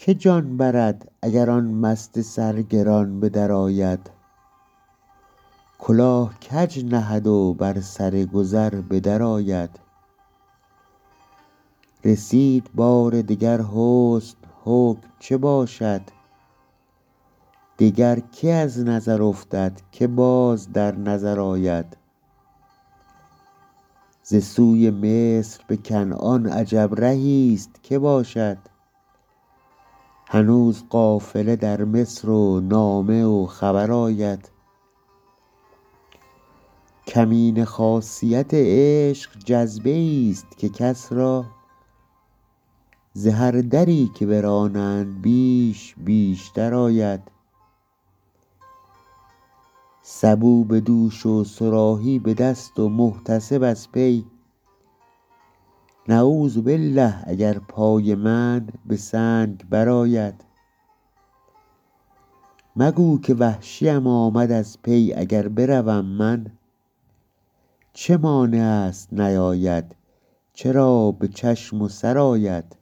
که جان برد اگر آن مست سرگران به در آید. کلاه کج نهد و بر سر گذر به در آید. رسید بار دگر حسن حکم چه باشد. دگر که از نظر افتد که باز در نظر آید. ز سوی مصر به کنعان عجب رهیست که باشد. هنوز قافله در مصر و نامه و خبر آید. کمینه خاصیت عشق جذبه ایست که کس را ز هر دری که برانند بیش بیشتر آید. سبو به دوش و صراحی به دست و محتسب از پی. نعوذبالله اگر پای من به سنگ برآید. مگو که وحشیم آمد از پی اگر بروم من. چه مانع است نیاید چرا به چشم و سر آید.